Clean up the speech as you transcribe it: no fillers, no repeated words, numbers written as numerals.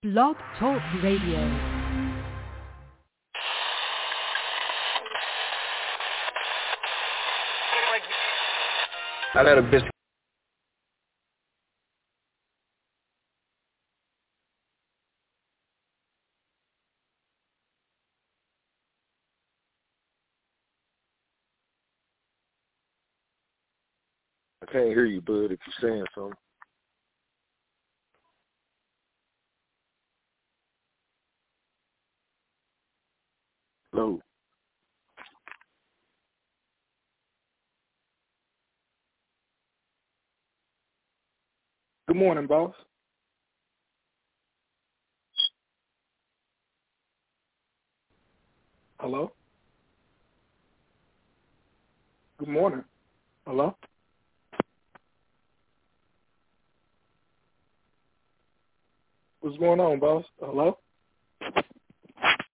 Blog Talk Radio. I let a bitch. I can't hear you, bud, if you're saying something. Hello. Good morning, boss. Hello? Good morning. Hello? What's going on, boss? Hello?